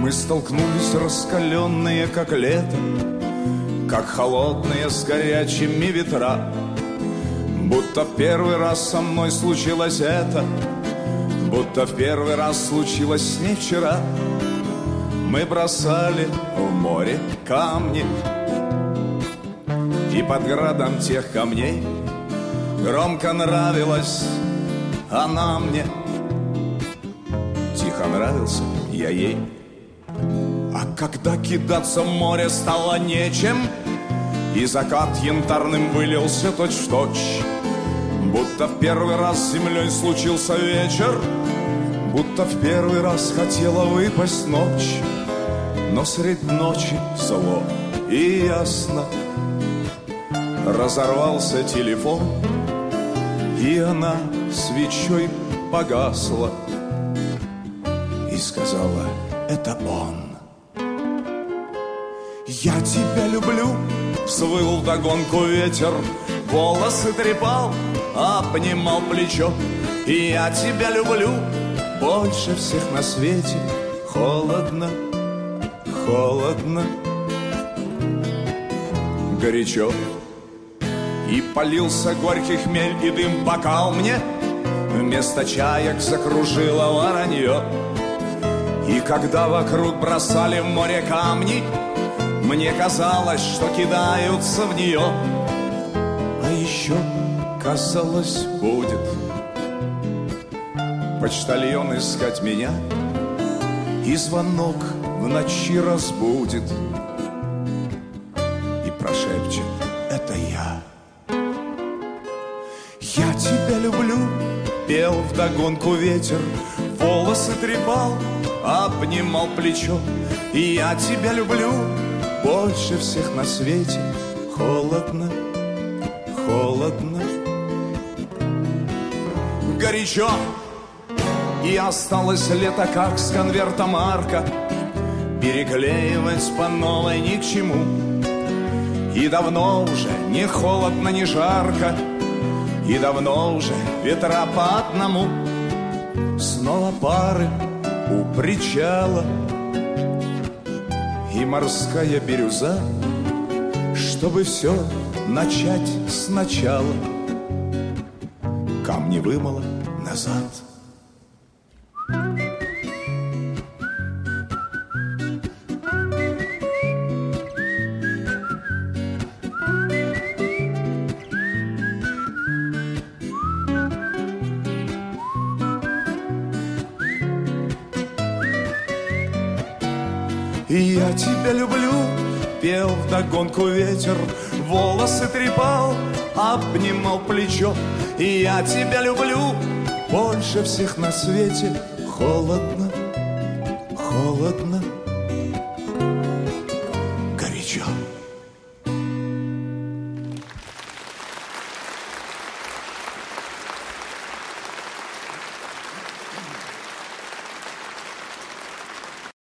Мы столкнулись раскаленные, как лето, как холодные с горячими ветра. Будто в первый раз со мной случилось это, будто в первый раз случилось с ней вчера. Мы бросали в море камни, и под градом тех камней громко нравилась она мне. Тихо нравился я ей. А когда кидаться в море стало нечем, и закат янтарным вылился точь-в-точь, будто в первый раз с землей случился вечер, будто в первый раз хотела выпасть ночь. Но средь ночи зло и ясно разорвался телефон, и она свечой погасла и сказала: это он. Я тебя люблю, взвыл вдогонку ветер, волосы трепал, обнимал плечо. И я тебя люблю больше всех на свете. Холодно, холодно, горячо. И полился горький хмель, и дым бокал мне вместо чаек закружило воронье. И когда вокруг бросали в море камни, мне казалось, что кидаются в нее. А еще казалось, будет почтальон искать меня, и звонок в ночи разбудит и прошепчет: это я. Я тебя люблю, пел вдогонку ветер, волосы трепал, обнимал плечо. И я тебя люблю больше всех на свете. Холодно, холодно, горячо. И осталось лето, как с конверта марка, переклеивать по новой ни к чему. И давно уже не холодно, не жарко, и давно уже ветра по одному. Снова пары у причала и морская бирюза, чтобы все начать сначала. Камни вымыло назад. И я тебя люблю, пел вдогонку ветер, волосы трепал, обнимал плечо. И я тебя люблю больше всех на свете. Холодно, холодно, горячо.